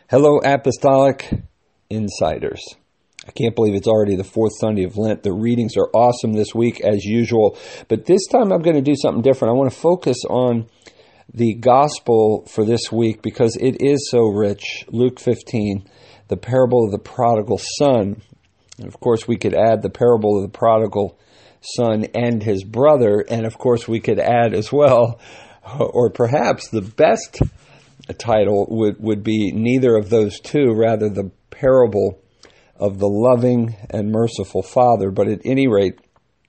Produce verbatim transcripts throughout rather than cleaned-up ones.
Hello, Apostolic Insiders. I can't believe it's already the fourth Sunday of Lent. The readings are awesome this week, as usual. But this time I'm going to do something different. I want to focus on the gospel for this week because it is so rich. Luke fifteen, the parable of the prodigal son. And of course, we could add the parable of the prodigal son and his brother. And of course, we could add as well, or perhaps the best title would, would be neither of those two, rather the parable of the loving and merciful Father. But at any rate,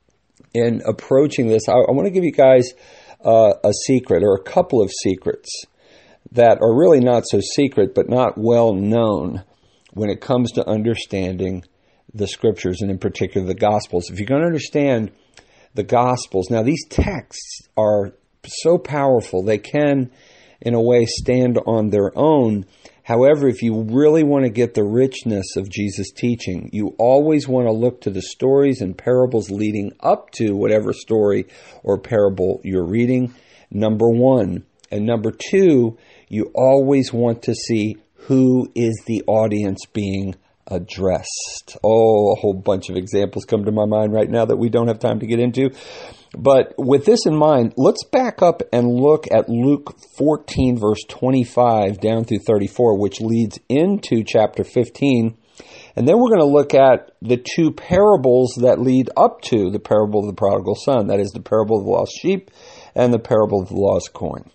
in approaching this, I, I want to give you guys uh, a secret, or a couple of secrets that are really not so secret, but not well known when it comes to understanding the Scriptures, and in particular the Gospels. If you're going to understand the Gospels, now these texts are so powerful, they can in a way stand on their own. However, if you really want to get the richness of Jesus' teaching, you always want to look to the stories and parables leading up to whatever story or parable you're reading, number one. And number two, you always want to see who is the audience being addressed. Oh, a whole bunch of examples come to my mind right now that we don't have time to get into. But with this in mind, let's back up and look at Luke fourteen, verse twenty-five down through thirty-four, which leads into chapter fifteen. And then we're going to look at the two parables that lead up to the parable of the prodigal son. That is the parable of the lost sheep and the parable of the lost coin.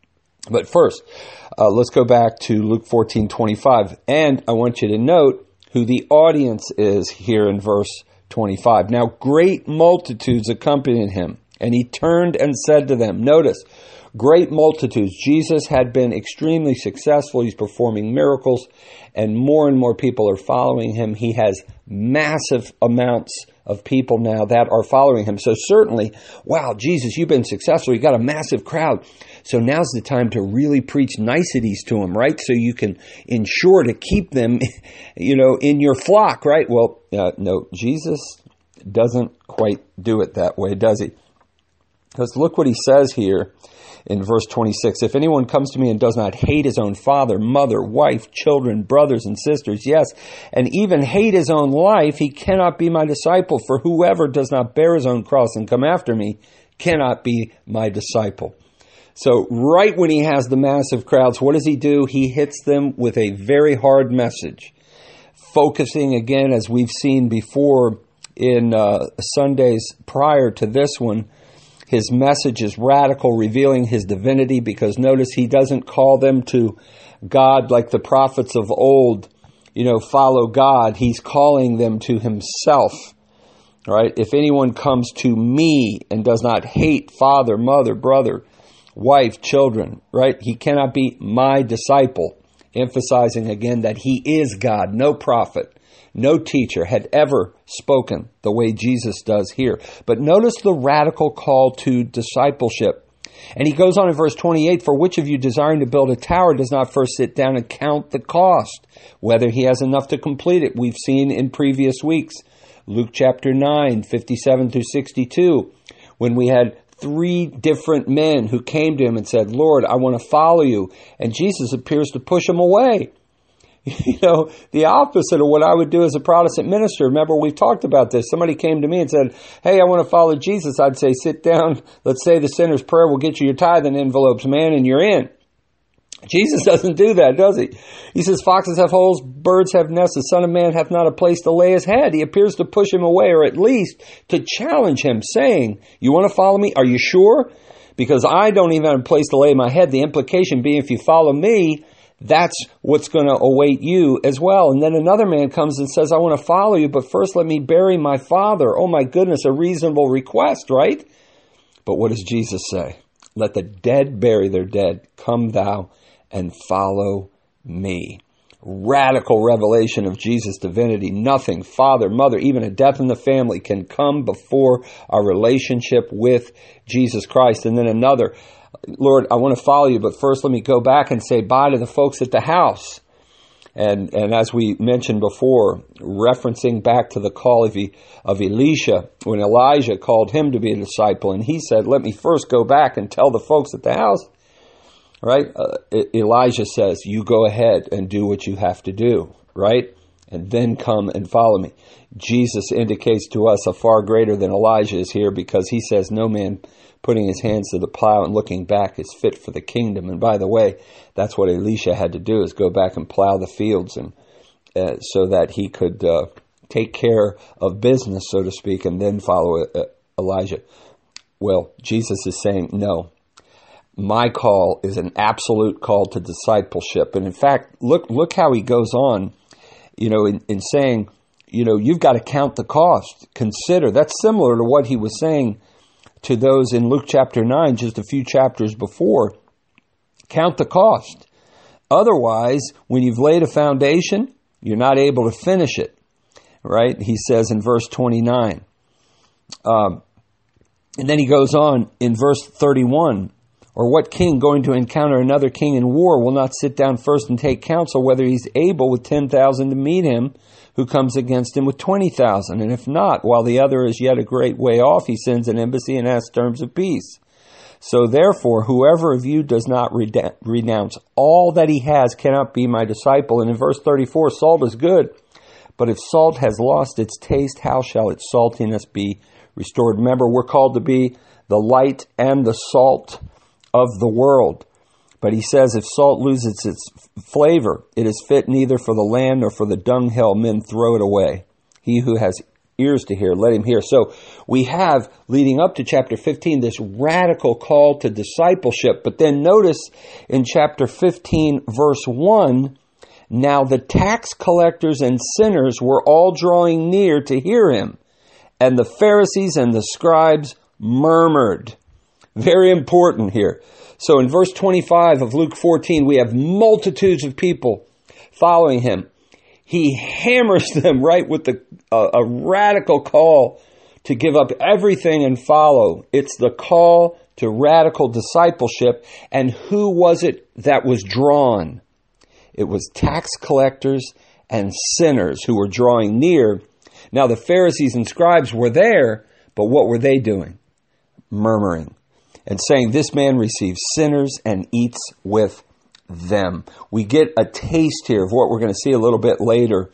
But first, uh, let's go back to Luke fourteen twenty-five. And I want you to note who the audience is here in verse twenty-five. Now, great multitudes accompanied him, and he turned and said to them, notice, great multitudes. Jesus had been extremely successful. He's performing miracles, and more and more people are following him. He has massive amounts of people now that are following him. So certainly, wow, Jesus, you've been successful. You got a massive crowd. So now's the time to really preach niceties to them, right? So you can ensure to keep them, you know, in your flock, right? Well, uh, no, Jesus doesn't quite do it that way, does he? Because look what he says here in verse twenty-six. If anyone comes to me and does not hate his own father, mother, wife, children, brothers, and sisters, yes, and even hate his own life, he cannot be my disciple. For whoever does not bear his own cross and come after me cannot be my disciple. So right when he has the massive crowds, what does he do? He hits them with a very hard message, focusing again, as we've seen before in uh, Sundays prior to this one. His message is radical, revealing his divinity, because notice he doesn't call them to God like the prophets of old, you know, follow God. He's calling them to himself, right? If anyone comes to me and does not hate father, mother, brother, wife, children, right? He cannot be my disciple, emphasizing again that he is God. No prophet, no teacher had ever spoken the way Jesus does here. But notice the radical call to discipleship. And he goes on in verse twenty-eight, for which of you desiring to build a tower does not first sit down and count the cost, whether he has enough to complete it? We've seen in previous weeks, Luke chapter nine, fifty-seven through sixty-two, when we had three different men who came to him and said, Lord, I want to follow you. And Jesus appears to push them away. You know, the opposite of what I would do as a Protestant minister. Remember, we've talked about this. Somebody came to me and said, hey, I want to follow Jesus. I'd say, sit down. Let's say the sinner's prayer will get you your tithing envelopes, man, and you're in. Jesus doesn't do that, does he? He says, foxes have holes, birds have nests, the Son of Man hath not a place to lay his head. He appears to push him away, or at least to challenge him, saying, you want to follow me? Are you sure? Because I don't even have a place to lay my head. The implication being, if you follow me, that's what's going to await you as well. And then another man comes and says, I want to follow you, but first let me bury my father. Oh my goodness, a reasonable request, right? But what does Jesus say? Let the dead bury their dead. Come thou and follow me. Radical revelation of Jesus' divinity. Nothing, father, mother, even a death in the family can come before our relationship with Jesus Christ. And then another, Lord, I want to follow you, but first let me go back and say bye to the folks at the house. And and as we mentioned before, referencing back to the call of, e, of Elisha, when Elijah called him to be a disciple, and he said, let me first go back and tell the folks at the house. right? Uh, Elijah says, you go ahead and do what you have to do, right? And then come and follow me. Jesus indicates to us a far greater than Elijah is here, because he says no man putting his hands to the plow and looking back is fit for the kingdom. And by the way, that's what Elisha had to do, is go back and plow the fields, and uh, so that he could uh, take care of business, so to speak, and then follow uh, Elijah. Well, Jesus is saying, no, my call is an absolute call to discipleship. And in fact, look look how he goes on, you know, in, in saying, you know, you've got to count the cost. Consider. That's similar to what he was saying to those in Luke chapter nine, just a few chapters before. Count the cost. Otherwise, when you've laid a foundation, you're not able to finish it, right? He says in verse twenty-nine. Um, and then he goes on in verse thirty-one. Or what king going to encounter another king in war will not sit down first and take counsel whether he's able with ten thousand to meet him who comes against him with twenty thousand? And if not, while the other is yet a great way off, he sends an embassy and asks terms of peace. So therefore, whoever of you does not renounce all that he has cannot be my disciple. And in verse thirty-four, salt is good, but if salt has lost its taste, how shall its saltiness be restored? Remember, we're called to be the light and the salt of the world. But he says, if salt loses its flavor, it is fit neither for the land nor for the dunghill, men throw it away. He who has ears to hear, let him hear. So we have, leading up to chapter fifteen, this radical call to discipleship. But then notice in chapter fifteen, verse one, now the tax collectors and sinners were all drawing near to hear him, and the Pharisees and the scribes murmured. Very important here. So in verse twenty-five of Luke fourteen, we have multitudes of people following him. He hammers them right with the uh, a radical call to give up everything and follow. It's the call to radical discipleship. And who was it that was drawn? It was tax collectors and sinners who were drawing near. Now the Pharisees and scribes were there, but what were they doing? Murmuring and saying, this man receives sinners and eats with them. We get a taste here of what we're going to see a little bit later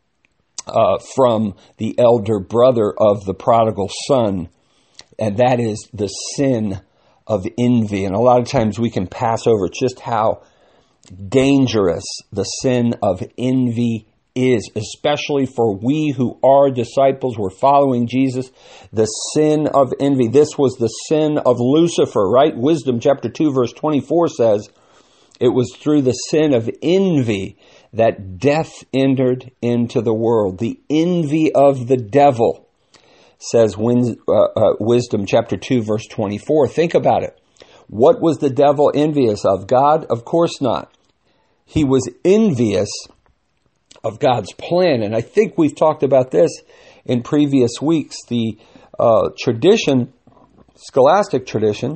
uh, from the elder brother of the prodigal son, and that is the sin of envy. And a lot of times we can pass over just how dangerous the sin of envy is, especially for we who are disciples, we're following Jesus. The sin of envy. This was the sin of Lucifer, right? Wisdom chapter two verse twenty-four says, it was through the sin of envy that death entered into the world. The envy of the devil, says uh, uh, Wisdom chapter two verse twenty-four. Think about it. What was the devil envious of? God? Of course not. He was envious of God's plan. And I think we've talked about this in previous weeks. The uh, tradition, scholastic tradition,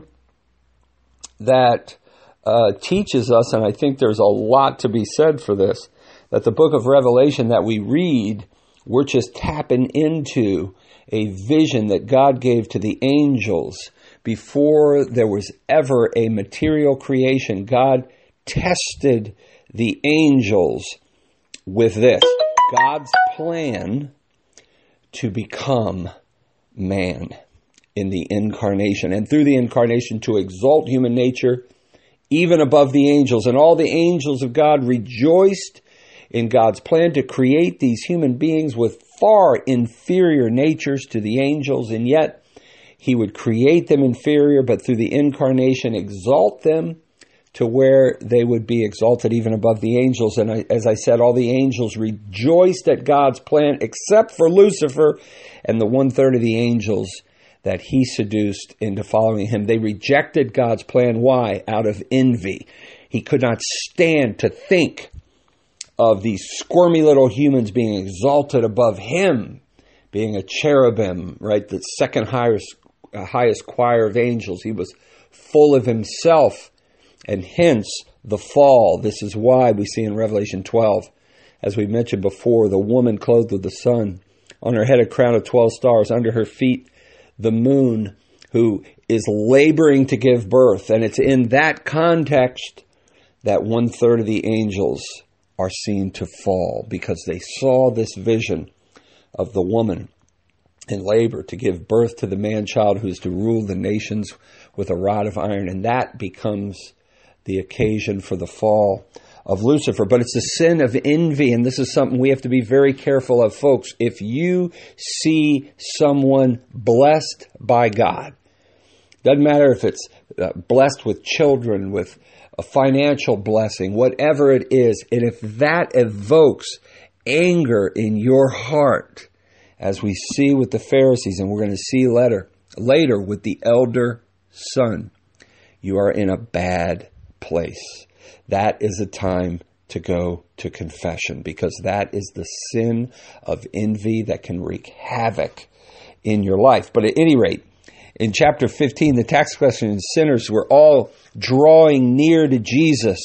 that uh, teaches us, and I think there's a lot to be said for this, that the book of Revelation that we read, we're just tapping into a vision that God gave to the angels before there was ever a material creation. God tested the angels with this, God's plan to become man in the incarnation, and through the incarnation to exalt human nature even above the angels. And all the angels of God rejoiced in God's plan to create these human beings with far inferior natures to the angels, and yet he would create them inferior, but through the incarnation exalt them to where they would be exalted even above the angels. And I, as I said, all the angels rejoiced at God's plan, except for Lucifer and the one-third of the angels that he seduced into following him. They rejected God's plan. Why? Out of envy. He could not stand to think of these squirmy little humans being exalted above him, being a cherubim, right? The second highest, uh, highest choir of angels. He was full of himself. And hence the fall. This is why we see in Revelation twelve, as we mentioned before, the woman clothed with the sun, on her head a crown of twelve stars, under her feet the moon, who is laboring to give birth. And it's in that context that one third of the angels are seen to fall, because they saw this vision of the woman in labor to give birth to the man-child who is to rule the nations with a rod of iron. And that becomes the occasion for the fall of Lucifer. But it's the sin of envy, and this is something we have to be very careful of, folks. If you see someone blessed by God, doesn't matter if it's uh, blessed with children, with a financial blessing, whatever it is, and if that evokes anger in your heart, as we see with the Pharisees, and we're going to see later, later with the elder son, you are in a bad place. That is a time to go to confession, because that is the sin of envy that can wreak havoc in your life. But at any rate, in chapter fifteen, the tax collectors and sinners were all drawing near to Jesus.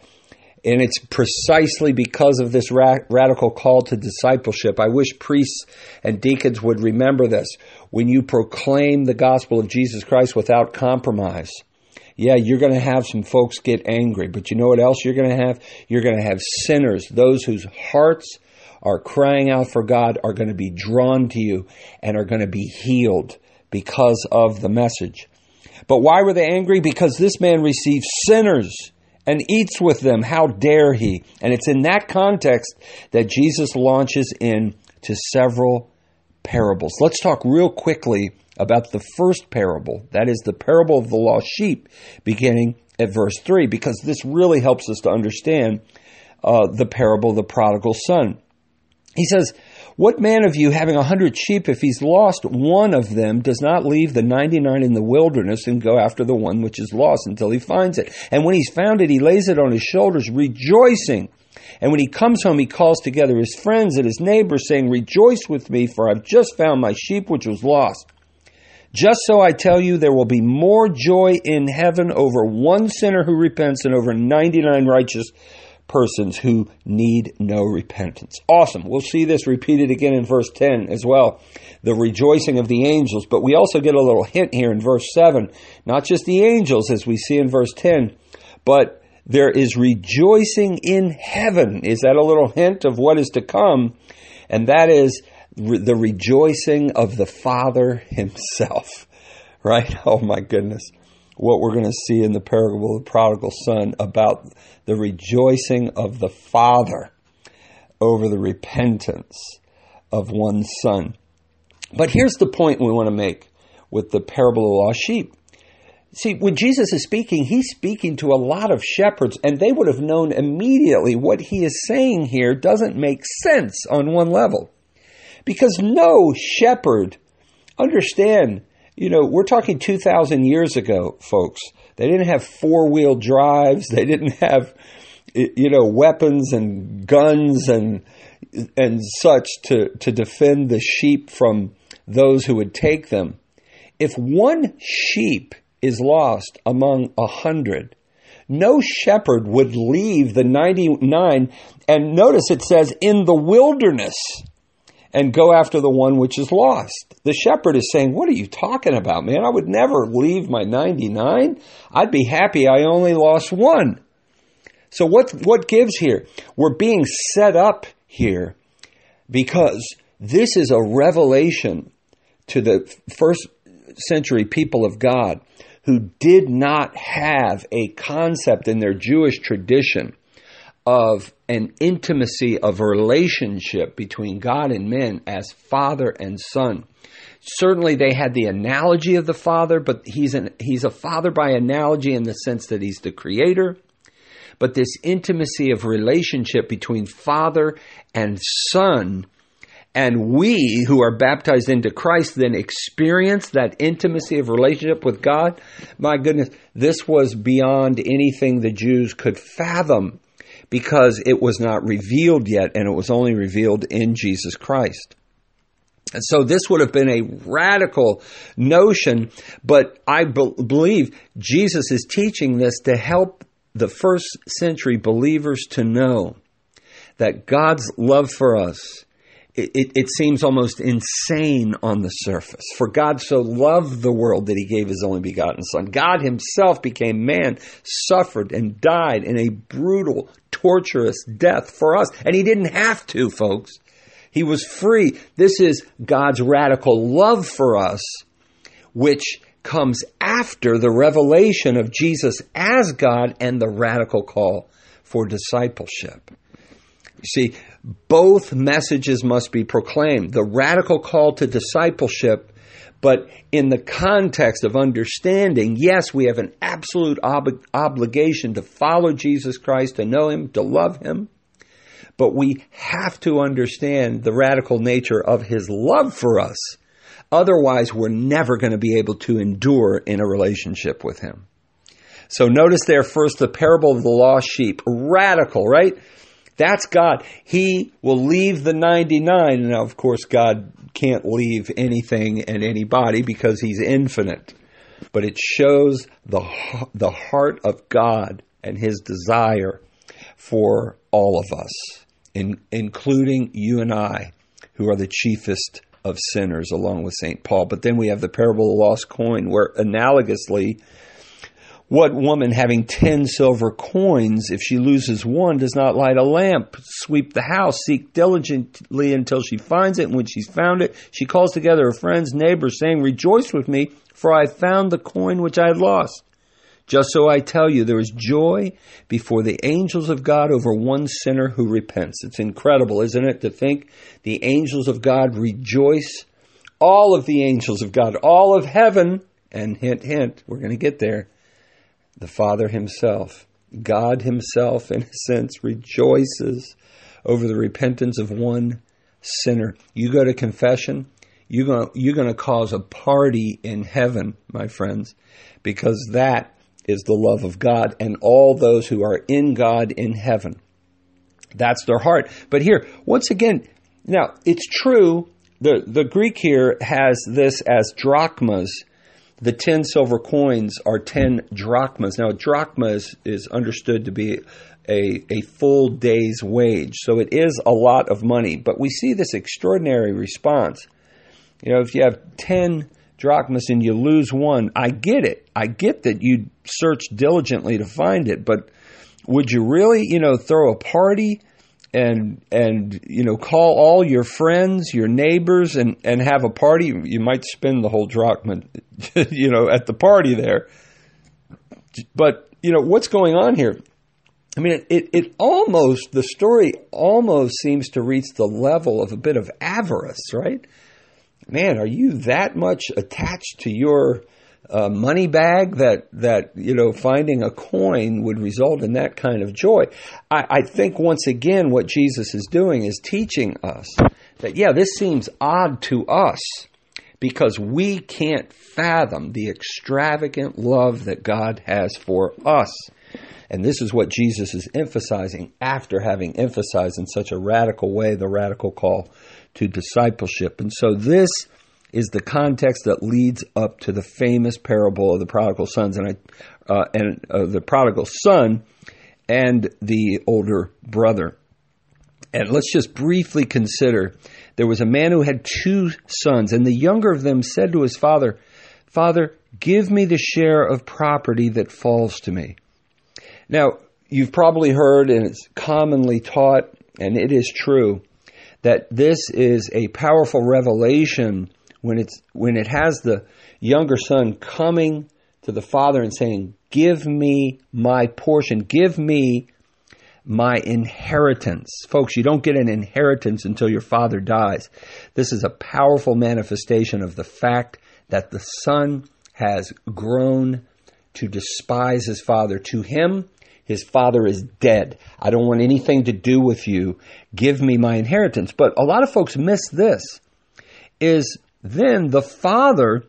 And it's precisely because of this ra- radical call to discipleship. I wish priests and deacons would remember this. When you proclaim the gospel of Jesus Christ without compromise, yeah, you're going to have some folks get angry. But you know what else you're going to have? You're going to have sinners. Those whose hearts are crying out for God are going to be drawn to you and are going to be healed because of the message. But why were they angry? Because this man receives sinners and eats with them. How dare he? And it's in that context that Jesus launches into several parables. Let's talk real quickly about the first parable. That is the parable of the lost sheep, beginning at verse three, because this really helps us to understand uh, the parable of the prodigal son. He says, "What man of you, having a hundred sheep, if he's lost one of them, does not leave the ninety-nine in the wilderness and go after the one which is lost until he finds it? And when he's found it, he lays it on his shoulders, rejoicing. And when he comes home, he calls together his friends and his neighbors, saying, 'Rejoice with me, for I've just found my sheep which was lost.' Just so I tell you, there will be more joy in heaven over one sinner who repents than over ninety-nine righteous persons who need no repentance." Awesome. We'll see this repeated again in verse ten as well, the rejoicing of the angels. But we also get a little hint here in verse seven, not just the angels as we see in verse ten, but there is rejoicing in heaven. Is that a little hint of what is to come? And that is re- the rejoicing of the Father himself, right? Oh my goodness. What we're going to see in the parable of the prodigal son about the rejoicing of the Father over the repentance of one son. But here's the point we want to make with the parable of the lost sheep. See, when Jesus is speaking, he's speaking to a lot of shepherds, and they would have known immediately what he is saying here doesn't make sense on one level. Because no shepherd, understand, you know, we're talking two thousand years ago, folks. They didn't have four-wheel drives. They didn't have, you know, weapons and guns and and such to, to defend the sheep from those who would take them. If one sheep is lost among a hundred, no shepherd would leave the ninety-nine, and notice it says in the wilderness, and go after the one which is lost. The shepherd is saying, what are you talking about, man? I would never leave my ninety-nine. I'd be happy I only lost one. So what, what gives here? We're being set up here because this is a revelation to the first century people of God who did not have a concept in their Jewish tradition of an intimacy of a relationship between God and men as father and son. Certainly they had the analogy of the father, but he's an, he's a father by analogy in the sense that he's the creator. But this intimacy of relationship between father and son, and we who are baptized into Christ then experience that intimacy of relationship with God. My goodness, this was beyond anything the Jews could fathom, because it was not revealed yet, and it was only revealed in Jesus Christ. And so this would have been a radical notion, but I be- believe Jesus is teaching this to help the first century believers to know that God's love for us it, it, it seems almost insane on the surface. For God so loved the world that he gave his only begotten Son. God himself became man, suffered and died in a brutal, torturous death for us. And he didn't have to, folks. He was free. This is God's radical love for us, which comes after the revelation of Jesus as God and the radical call for discipleship. You see, both messages must be proclaimed. The radical call to discipleship, but in the context of understanding, yes, we have an absolute ob- obligation to follow Jesus Christ, to know him, to love him, but we have to understand the radical nature of his love for us. Otherwise, we're never going to be able to endure in a relationship with him. So notice there first the parable of the lost sheep. Radical, right? That's God. He will leave the ninety-nine. Now, of course, God can't leave anything and anybody because he's infinite. But it shows the, the heart of God and his desire for all of us, in, including you and I, who are the chiefest of sinners, along with Saint Paul. But then we have the parable of the lost coin, where analogously, what woman having ten silver coins, if she loses one, does not light a lamp, sweep the house, seek diligently until she finds it, and when she's found it, she calls together her friends, neighbors, saying, "Rejoice with me, for I found the coin which I had lost." Just so I tell you, there is joy before the angels of God over one sinner who repents. It's incredible, isn't it, to think the angels of God rejoice, all of the angels of God, all of heaven, and hint, hint, we're going to get there, the Father himself, God himself, in a sense, rejoices over the repentance of one sinner. You go to confession, you're going you're going to cause a party in heaven, my friends, because that is the love of God and all those who are in God in heaven. That's their heart. But here, once again, now it's true, the, the Greek here has this as drachmas. The ten silver coins are ten drachmas. Now, a drachma is, is understood to be a, a full day's wage. So it is a lot of money. But we see this extraordinary response. You know, if you have ten drachmas and you lose one, I get it. I get that you search diligently to find it. But would you really, you know, throw a party and, and you know, call all your friends, your neighbors, and, and have a party? You might spend the whole drachma, you know, at the party there. But, you know, what's going on here? I mean, it, it almost, the story almost seems to reach the level of a bit of avarice, right? Man, are you that much attached to your uh, money bag that, that, you know, finding a coin would result in that kind of joy? I, I think once again what Jesus is doing is teaching us that, yeah, this seems odd to us because we can't fathom the extravagant love that God has for us. And this is what Jesus is emphasizing after having emphasized in such a radical way the radical call to discipleship. And so this is the context that leads up to the famous parable of the prodigal sons and I, uh, and uh, the prodigal son and the older brother. And let's just briefly consider, there was a man who had two sons, and the younger of them said to his father, "Father, give me the share of property that falls to me." Now, you've probably heard, and it's commonly taught, and it is true, that this is a powerful revelation when it's when it has the younger son coming to the father and saying, "Give me my portion, give me my inheritance." Folks, you don't get an inheritance until your father dies. This is a powerful manifestation of the fact that the son has grown to despise his father. To him, his father is dead. I don't want anything to do with you. Give me my inheritance. But a lot of folks miss this, is then the father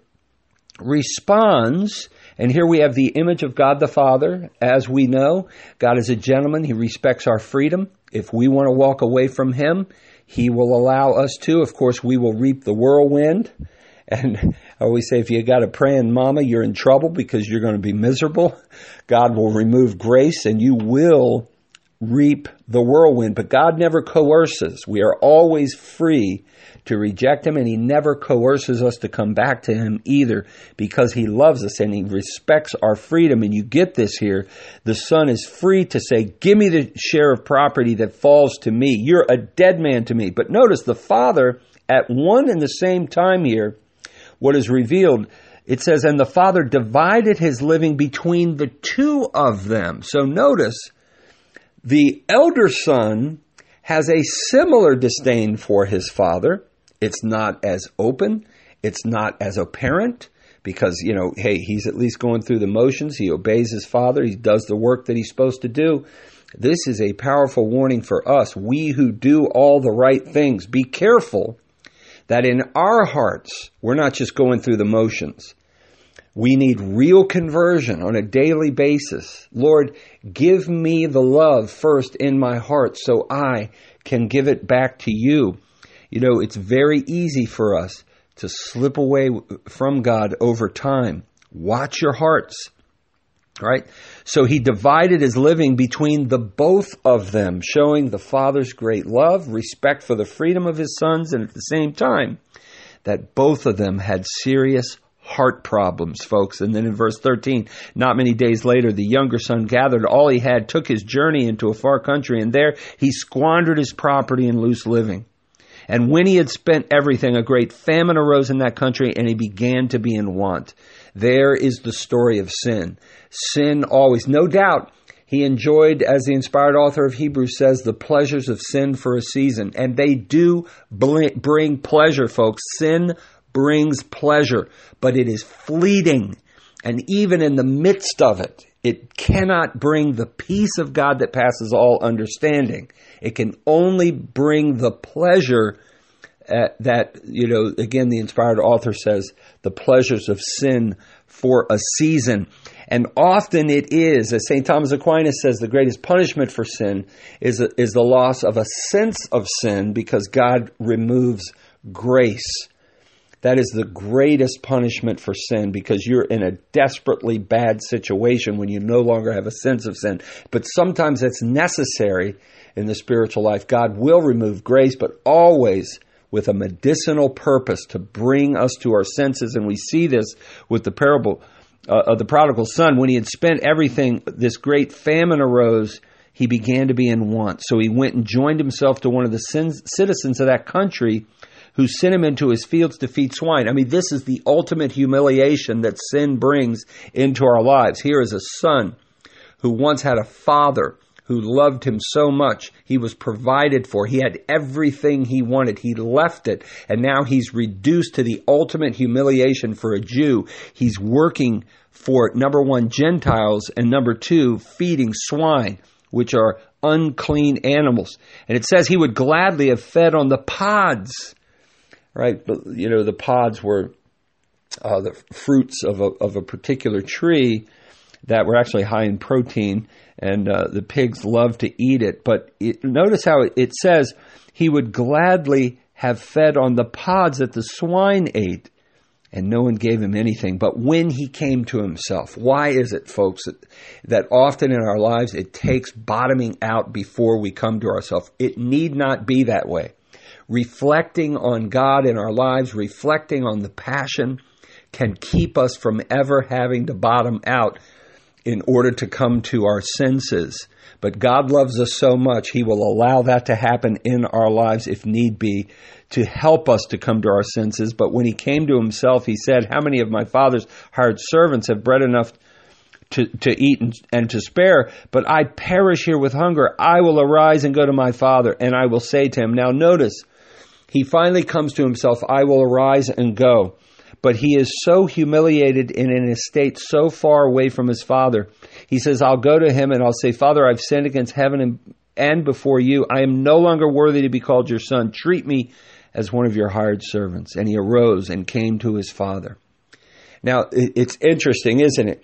responds, and here we have the image of God the Father. As we know, God is a gentleman. He respects our freedom. If we want to walk away from him, he will allow us to. Of course, we will reap the whirlwind. And I always say, if you got a praying mama, you're in trouble because you're going to be miserable. God will remove grace and you will reap the whirlwind. But God never coerces. We are always free to reject him, and he never coerces us to come back to him either, because he loves us and he respects our freedom. And you get this here. The son is free to say, give me the share of property that falls to me. You're a dead man to me. But notice the father, at one and the same time here, what is revealed, it says, and the father divided his living between the two of them. So notice, the elder son has a similar disdain for his father. It's not as open. It's not as apparent because, you know, hey, he's at least going through the motions. He obeys his father. He does the work that he's supposed to do. This is a powerful warning for us. We who do all the right things, be careful that in our hearts, we're not just going through the motions. We need real conversion on a daily basis. Lord, give me the love first in my heart so I can give it back to you. You know, it's very easy for us to slip away from God over time. Watch your hearts, right? So he divided his living between the both of them, showing the father's great love, respect for the freedom of his sons, and at the same time, that both of them had serious heart problems, folks. And then in verse thirteen, not many days later, the younger son gathered all he had, took his journey into a far country, and there he squandered his property in loose living. And when he had spent everything, a great famine arose in that country, and he began to be in want. There is the story of sin. Sin always, no doubt, he enjoyed, as the inspired author of Hebrews says, the pleasures of sin for a season. And they do bring pleasure, folks. Sin brings pleasure, but it is fleeting. And even in the midst of it, it cannot bring the peace of God that passes all understanding. It can only bring the pleasure uh, that, you know, again, the inspired author says, the pleasures of sin for a season. And often it is, as Saint Thomas Aquinas says, the greatest punishment for sin is, a, is the loss of a sense of sin, because God removes grace. That is the greatest punishment for sin, because you're in a desperately bad situation when you no longer have a sense of sin. But sometimes it's necessary in the spiritual life. God will remove grace, but always with a medicinal purpose to bring us to our senses. And we see this with the parable uh, of the prodigal son. When he had spent everything, this great famine arose. He began to be in want. So he went and joined himself to one of the citizens of that country, who sent him into his fields to feed swine. I mean, this is the ultimate humiliation that sin brings into our lives. Here is a son who once had a father who loved him so much. He was provided for. He had everything he wanted. He left it. And now he's reduced to the ultimate humiliation for a Jew. He's working for, number one, Gentiles, and number two, feeding swine, which are unclean animals. And it says he would gladly have fed on the pods. Right, but you know, the pods were uh, the fruits of a of a particular tree that were actually high in protein, and uh, the pigs loved to eat it. But it, notice how it, it says he would gladly have fed on the pods that the swine ate, and no one gave him anything. But when he came to himself, why is it, folks, that, that often in our lives it takes bottoming out before we come to ourselves? It need not be that way. Reflecting on God in our lives, reflecting on the passion, can keep us from ever having to bottom out in order to come to our senses. But God loves us so much, he will allow that to happen in our lives if need be, to help us to come to our senses. But when he came to himself, he said, how many of my father's hired servants have bread enough to, to eat and, and to spare, but I perish here with hunger? I will arise and go to my father, and I will say to him. Now notice, he finally comes to himself, I will arise and go. But he is so humiliated and in a state so far away from his father. He says, I'll go to him and I'll say, Father, I've sinned against heaven and, and before you. I am no longer worthy to be called your son. Treat me as one of your hired servants. And he arose and came to his father. Now, it's interesting, isn't it?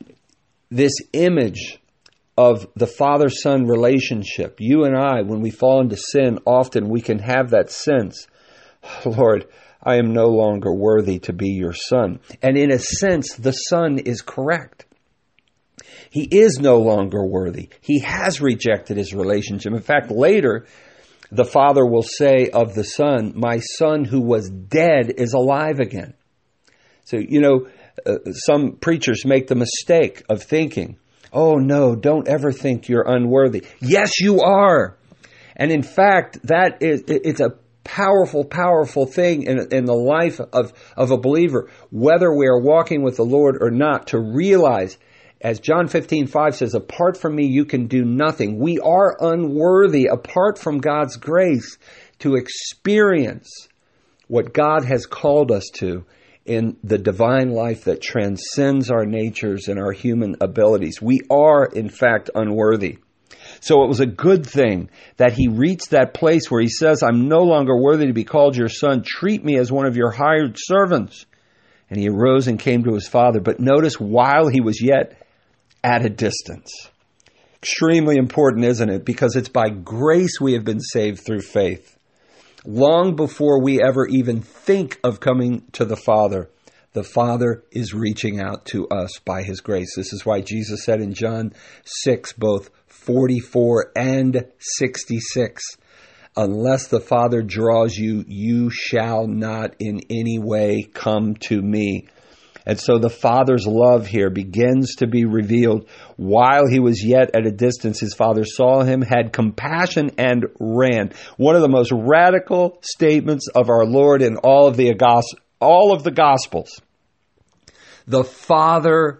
This image of the father-son relationship. You and I, when we fall into sin, often we can have that sense, Lord, I am no longer worthy to be your son. And in a sense, the son is correct. He is no longer worthy. He has rejected his relationship. In fact, later, the Father will say of the Son, my Son who was dead is alive again. So, you know, uh, some preachers make the mistake of thinking, oh no, don't ever think you're unworthy. Yes, you are. And in fact, that is, it's a powerful, powerful thing in, in the life of, of a believer, whether we are walking with the Lord or not, to realize, as John fifteen five says, apart from me, you can do nothing. We are unworthy, apart from God's grace, to experience what God has called us to in the divine life that transcends our natures and our human abilities. We are, in fact, unworthy. So it was a good thing that he reached that place where he says, I'm no longer worthy to be called your son. Treat me as one of your hired servants. And he arose and came to his father. But notice, while he was yet at a distance. Extremely important, isn't it? Because it's by grace we have been saved through faith. Long before we ever even think of coming to the Father, the Father is reaching out to us by his grace. This is why Jesus said in John six, both forty-four and sixty-six, unless the Father draws you, you shall not in any way come to me. And so the Father's love here begins to be revealed. While he was yet at a distance, his Father saw him, had compassion, and ran. One of the most radical statements of our Lord in all of the all of the Gospels. The Father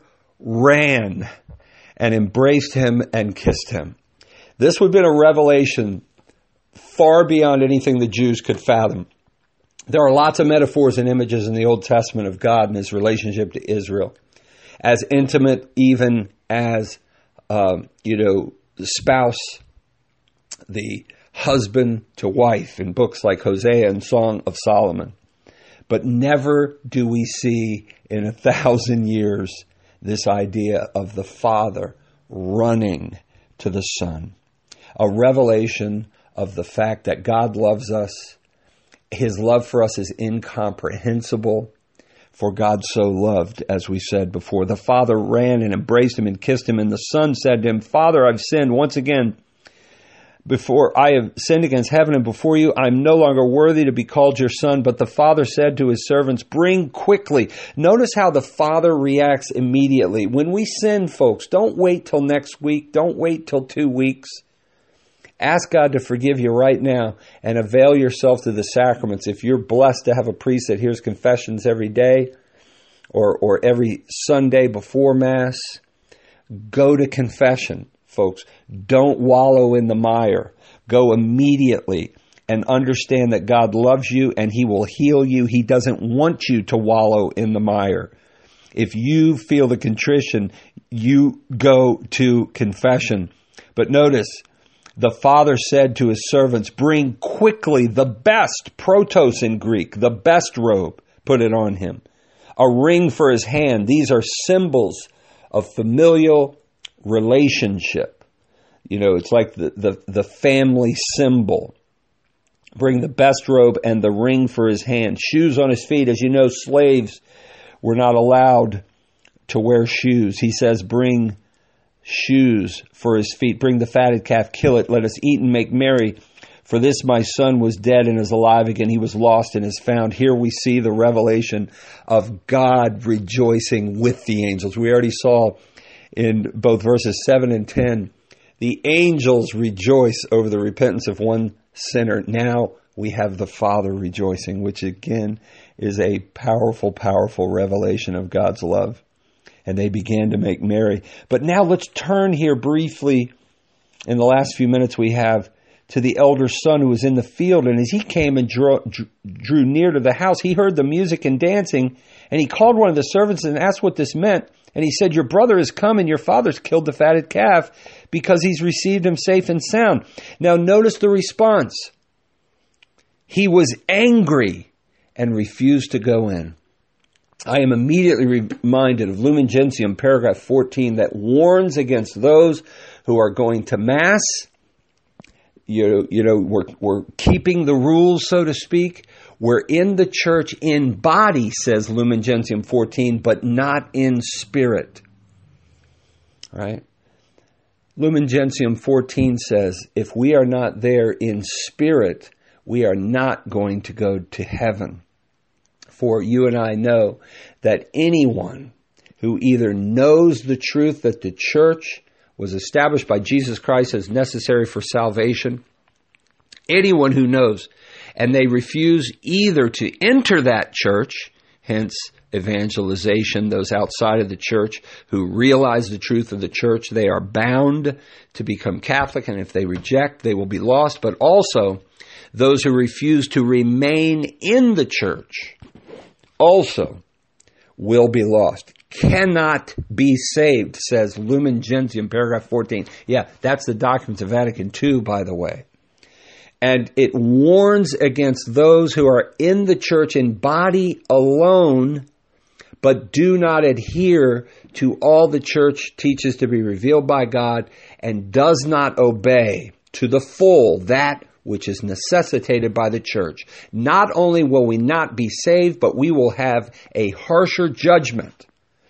ran and embraced him and kissed him. This would have been a revelation far beyond anything the Jews could fathom. There are lots of metaphors and images in the Old Testament of God and his relationship to Israel, as intimate even as, uh, you know, the spouse, the husband to wife in books like Hosea and Song of Solomon. But never do we see in a thousand years this idea of the Father running to the Son. A revelation of the fact that God loves us. His love for us is incomprehensible, for God so loved, as we said before. The Father ran and embraced him and kissed him, and the Son said to him, Father, I've sinned once again. Before I have sinned against heaven and before you, I'm no longer worthy to be called your son. But the Father said to his servants, bring quickly. Notice how the Father reacts immediately. When we sin, folks, don't wait till next week. Don't wait till two weeks. Ask God to forgive you right now and avail yourself to the sacraments. If you're blessed to have a priest that hears confessions every day or, or every Sunday before Mass, go to confession, folks. Don't wallow in the mire. Go immediately and understand that God loves you and he will heal you. He doesn't want you to wallow in the mire. If you feel the contrition, you go to confession. But notice, the Father said to his servants, bring quickly the best, protos in Greek, the best robe, put it on him. A ring for his hand. These are symbols of familial relationship. You know, it's like the, the, the family symbol. Bring the best robe and the ring for his hand. Shoes on his feet. As you know, slaves were not allowed to wear shoes. He says, bring shoes for his feet. Bring the fatted calf, kill it. Let us eat and make merry. For this my son was dead and is alive again. He was lost and is found. Here we see the revelation of God rejoicing with the angels. We already saw in both verses seven and ten, the angels rejoice over the repentance of one sinner. Now we have the Father rejoicing, which again is a powerful, powerful revelation of God's love. And they began to make merry. But now let's turn here briefly in the last few minutes we have to the elder son who was in the field. And as he came and drew, drew near to the house, he heard the music and dancing. And he called one of the servants and asked what this meant. And he said, your brother has come and your father's killed the fatted calf because he's received him safe and sound. Now notice the response. He was angry and refused to go in. I am immediately reminded of Lumen Gentium, paragraph fourteen, that warns against those who are going to Mass. You, you know, we're, we're keeping the rules, so to speak. We're in the church in body, says Lumen Gentium fourteen, but not in spirit. right? Lumen Gentium fourteen says, if we are not there in spirit, we are not going to go to heaven. For you and I know that anyone who either knows the truth that the church was established by Jesus Christ as necessary for salvation, anyone who knows, and they refuse either to enter that church, hence evangelization, those outside of the church who realize the truth of the church, they are bound to become Catholic, and if they reject, they will be lost. But also, those who refuse to remain in the church also will be lost. Cannot be saved, says Lumen Gentium, paragraph fourteen. Yeah, that's the Doctrines of Vatican two, by the way. And it warns against those who are in the church in body alone, but do not adhere to all the church teaches to be revealed by God, and does not obey to the full that which is necessitated by the church. Not only will we not be saved, but we will have a harsher judgment.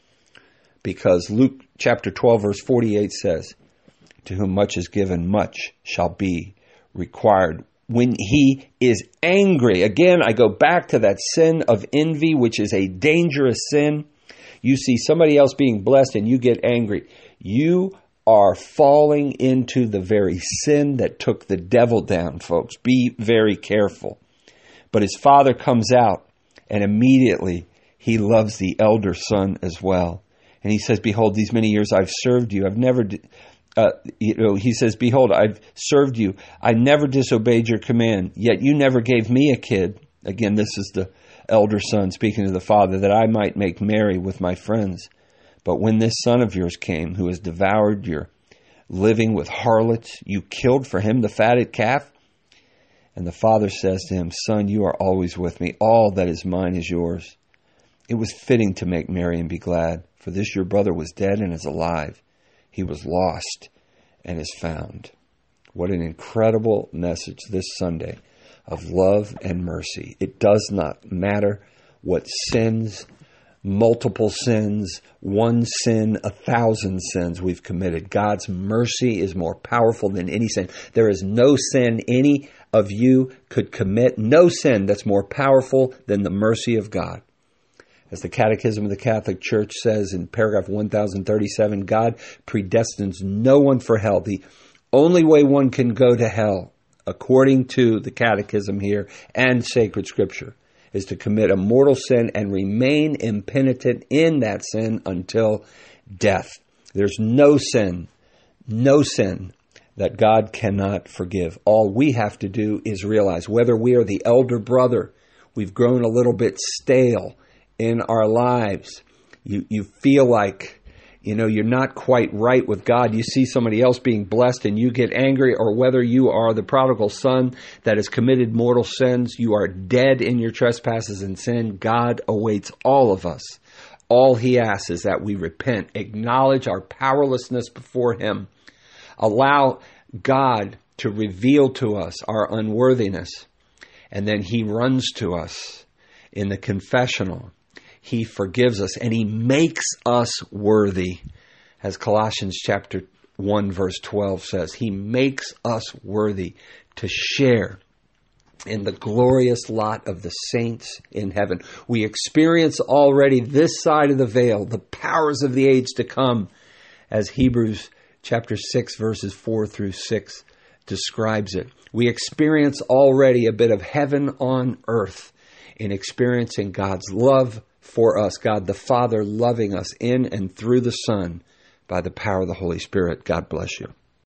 Because Luke chapter twelve, verse forty-eight says, to whom much is given, much shall be required. When he is angry, again, I go back to that sin of envy, which is a dangerous sin. You see somebody else being blessed and you get angry. You are falling into the very sin that took the devil down, folks. Be very careful. But his father comes out, and immediately he loves the elder son as well. And he says, behold, these many years I've served you. I've never, uh, you know, he says, behold, I've served you. I never disobeyed your command, yet you never gave me a kid. Again, this is the elder son speaking to the father, that I might make merry with my friends. But when this son of yours came, who has devoured your living with harlots, you killed for him the fatted calf. And the father says to him, son, you are always with me. All that is mine is yours. It was fitting to make merry and be glad, for this your brother was dead and is alive. He was lost and is found. What an incredible message this Sunday of love and mercy. It does not matter what sins, multiple sins, one sin, a thousand sins we've committed. God's mercy is more powerful than any sin. There is no sin any of you could commit, no sin that's more powerful than the mercy of God. As the Catechism of the Catholic Church says in paragraph one thousand thirty-seven, God predestines no one for hell. The only way one can go to hell, according to the Catechism here and sacred Scripture, is to commit a mortal sin and remain impenitent in that sin until death. There's no sin, no sin that God cannot forgive. All we have to do is realize whether we are the elder brother, we've grown a little bit stale in our lives. You you feel like, you know, you're not quite right with God. You see somebody else being blessed and you get angry, or whether you are the prodigal son that has committed mortal sins, you are dead in your trespasses and sin. God awaits all of us. All he asks is that we repent, acknowledge our powerlessness before him, allow God to reveal to us our unworthiness, and then he runs to us in the confessional. He forgives us and he makes us worthy. As Colossians chapter one verse twelve says, he makes us worthy to share in the glorious lot of the saints in heaven. We experience already this side of the veil, the powers of the age to come, as Hebrews chapter six verses four through six describes it. We experience already a bit of heaven on earth in experiencing God's love for us, God the Father loving us in and through the Son by the power of the Holy Spirit. God bless you.